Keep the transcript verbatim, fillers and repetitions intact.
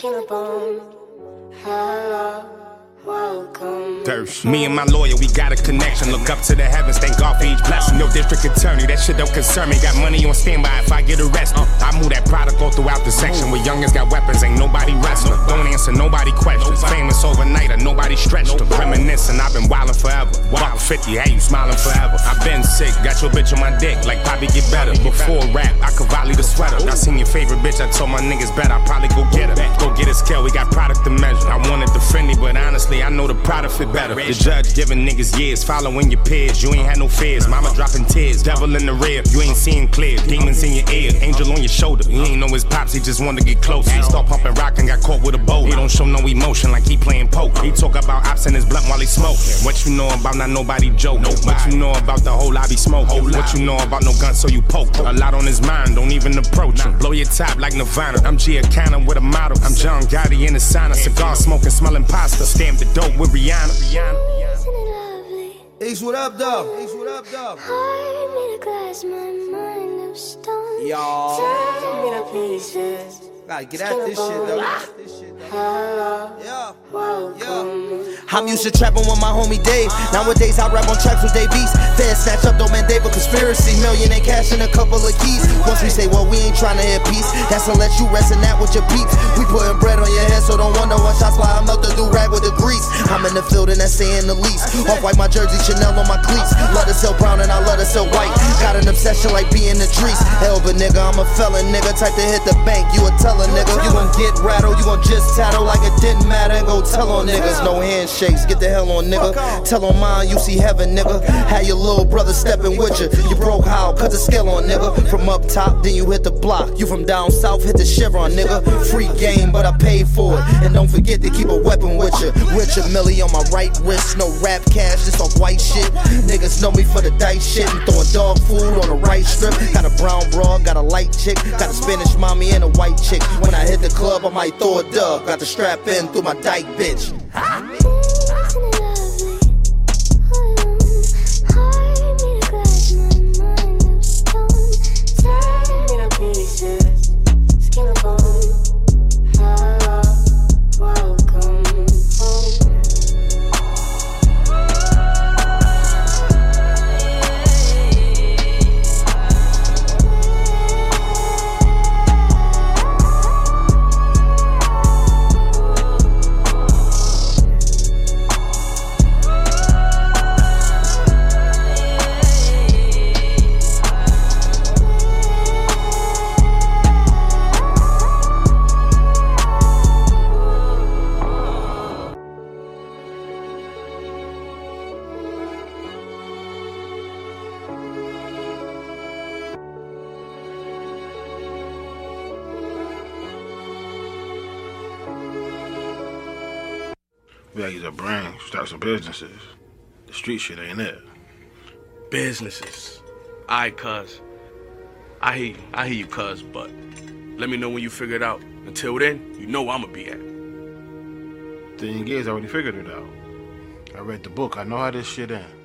skin and bone. Hello, welcome. Me and my lawyer, we got a connection. Look up to the heavens, thank God for each blessing. Yo, district attorney, that shit don't concern me. Got money on standby if I get arrested. I move that product all throughout the section. Where youngins got weapons, ain't nobody wrestling. Don't answer nobody questions. Famous overnight, or nobody stretched them. Reminiscing, I've been wildin' forever. Buck fifty, hey, you smiling forever. I been sick, got your bitch on my dick, like Poppy get better. Before rap, I could volley the sweater. I seen your favorite bitch, I told my niggas better. I probably go get her. Go get a scale, we got product to measure. I wanted the Fendi, but honestly, I know the product fit better. The judge giving niggas years, following your peers. You ain't had no fears, mama dropping tears. Devil in the rear, you ain't seeing clear. Demons in your ear, angel on your shoulder. He ain't know his pops, he just wanted to get closer. He start pumping rock and got caught with a bowl. He don't show no emotion like he playing poker. He talk about ops in his blunt while he smoke. What you know about not nobody joke? What you know about the whole lobby smoke? What you know about no gun so you poke? A lot on his mind, don't even approach him. Blow your top like Nirvana. I'm Giacana with a model. I'm John Gotti in the sauna. Cigar smoking, smelling pasta. Stamp the dope with Rihanna. Rihanna. Ace, what up, though? Ace, what up, though? Heart made of glass, my mind of stone. Y'all. Tear me to pieces. Gotta get at this shit, though. Hello, Yeah. welcome. I'm used to trapping with my homie Dave. Nowadays I rap on tracks with they beats. Fed snatch up, though, man, Dave a conspiracy. Million in cash and a couple of keys. Once we say, well, we ain't trying to hit peace, that's to let you rest in that with your peeps. We putting bread on your head, so don't wonder when shots fly. I'm out the do rag with the grease. I'm in the field and that's saying the least. Off-white my jersey, Chanel on my cleats. Love to sell brown and I love to sell white. Got an obsession like being the trees. Hell, but nigga, I'm a felon, nigga. Type to hit the bank, you a teller, nigga. You gon' get rattled, you gon' just tattle like it didn't matter. And go tell on niggas, no handshakes, get the hell on, nigga. Tell on mine, you see heaven, nigga. Had your little brother stepping with you. You broke how? Cut the scale on, nigga. From up top, then you hit the block. You from down south, hit the Chevron, nigga. Free game, but I paid for it. And don't forget to keep a weapon with you. With your millie on my right wrist, no rap cash, just off white shit. Niggas know me for the dice shit. And throwing dog food on the right strip. Got a brown broad, got a light chick. Got a Spanish mommy and a white chick. When I hit the club, I might throw a dub. Got the strap in through my dyke, bitch. Skin and bone. Hello, welcome home. We gotta use our brain, start some businesses. The street shit ain't it. Businesses. Alright, cuz. I hear you. I hear you, cuz, but let me know when you figure it out. Until then, you know where I'ma be at. Thing is, I already figured it out. I read the book. I know how this shit ends.